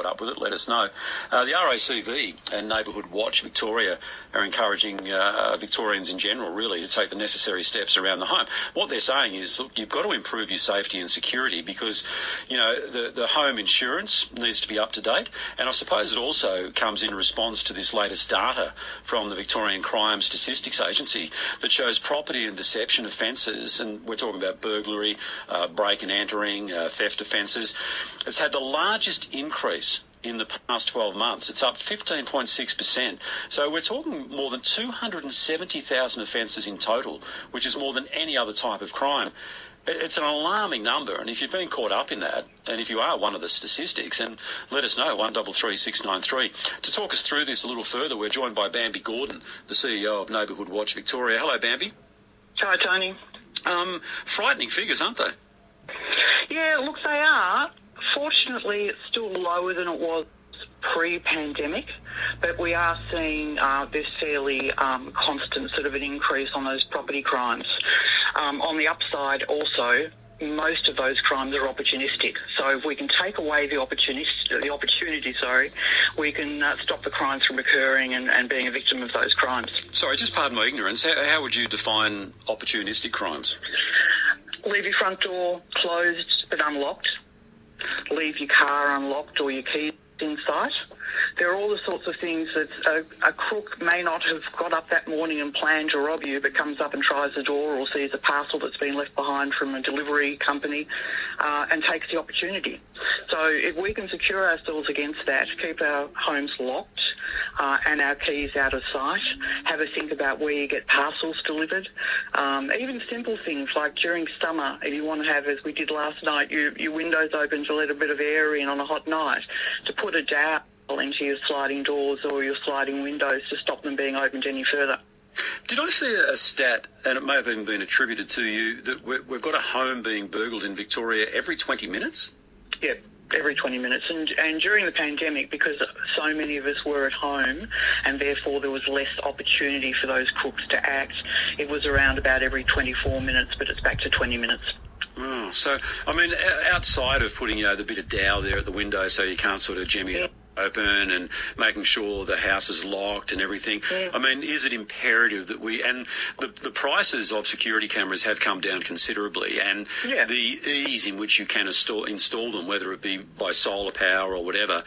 up with it, let us know. The RACV and Neighbourhood Watch Victoria are encouraging Victorians in general, really, to take the necessary steps around the home. What they're saying is, look, you've got to improve your safety and security because, you know, the home insurance needs to be up to date. And I suppose it also comes in response to this latest data from the Victorian Crime Statistics Agency that shows property and deception offences, and we're talking about burglary, break and entering, theft offences. It's had the largest increase in the past 12 months. It's up 15.6%. So we're talking more than 270,000 offences in total, which is more than any other type of crime. It's an alarming number, and if you've been caught up in that, and if you are one of the statistics, then let us know, 133693. 693. To talk us through this a little further, we're joined by Bambi Gordon, the CEO of Neighbourhood Watch Victoria. Hello, Bambi. Hi, Tony. Frightening figures, aren't they? Yeah, look, they are. Fortunately, it's still lower than it was pre-pandemic, but we are seeing this fairly constant sort of an increase on those property crimes. On the upside, also, most of those crimes are opportunistic. So if we can take away the opportunity, we can stop the crimes from occurring and being a victim of those crimes. Sorry, just pardon my ignorance. How would you define opportunistic crimes? Leave your front door closed but unlocked. Leave your car unlocked or your keys in sight. There are all the sorts of things that a crook may not have got up that morning and planned to rob you, but comes up and tries the door or sees a parcel that's been left behind from a delivery company and takes the opportunity. So if we can secure ourselves against that, keep our homes locked and our keys out of sight, have a think about where you get parcels delivered. Even simple things like during summer, if you want to have, as we did last night, your windows open to let a bit of air in on a hot night, to put a dowel into your sliding doors or your sliding windows to stop them being opened any further. Did I see a stat, and it may have even been attributed to you, that we've got a home being burgled in Victoria every 20 minutes? Yeah, every 20 minutes. And during the pandemic, because so many of us were at home and therefore there was less opportunity for those crooks to act, it was around about every 24 minutes, but it's back to 20 minutes. Oh, so, I mean, outside of putting, the bit of dowel there at the window so you can't sort of jimmy it open and making sure the house is locked and everything. Yeah. I mean, is it imperative that and the prices of security cameras have come down considerably, and the ease in which you can install them, whether it be by solar power or whatever,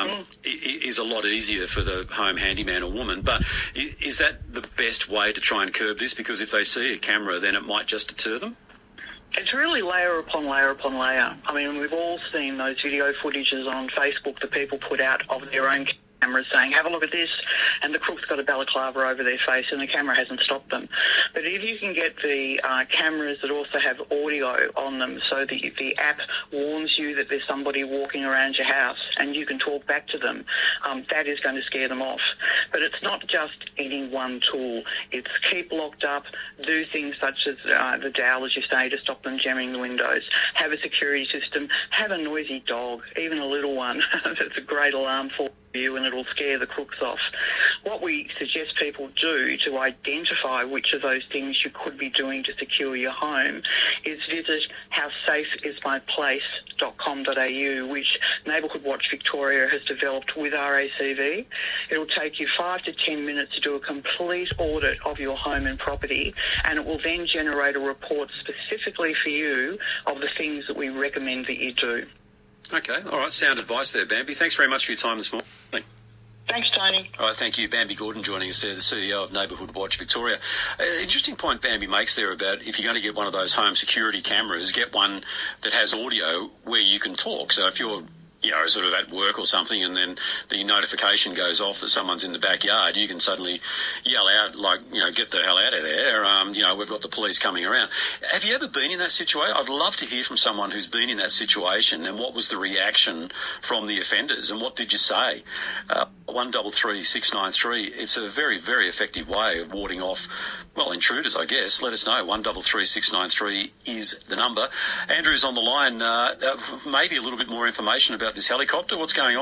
is a lot easier for the home handyman or woman. But is that the best way to try and curb this? Because if they see a camera, then it might just deter them? It's really layer upon layer upon layer. I mean, we've all seen those video footages on Facebook that people put out of their own cameras saying, have a look at this, and the crook's got a balaclava over their face and the camera hasn't stopped them. But if you can get the cameras that also have audio on them, so the app warns you that there's somebody walking around your house and you can talk back to them, that is going to scare them off. But it's not just any one tool. It's keep locked up, do things such as the dowel, as you say, to stop them jamming the windows, have a security system, have a noisy dog, even a little one. That's a great alarm for you, and it'll scare the crooks off. What we suggest people do to identify which of those things you could be doing to secure your home is visit howsafeismyplace.com.au, which Neighbourhood Watch Victoria has developed with RACV. It'll take you 5 to 10 minutes to do a complete audit of your home and property, and it will then generate a report specifically for you of the things that we recommend that you do. Okay, all right, sound advice there, Bambi. Thanks very much for your time this morning. Thanks, Tony. All right, thank you. Bambi Gordon joining us there, the CEO of Neighbourhood Watch Victoria. Interesting point Bambi makes there about if you're going to get one of those home security cameras, get one that has audio where you can talk. So if you're sort of at work or something, and then the notification goes off that someone's in the backyard, you can suddenly yell out, like, get the hell out of there. We've got the police coming around. Have you ever been in that situation? I'd love to hear from someone who's been in that situation, and what was the reaction from the offenders, and what did you say? 133693. It's a very, very effective way of warding off, intruders, I guess. Let us know. 133693 is the number. Andrew's on the line. Maybe a little bit more information about this helicopter. What's going on?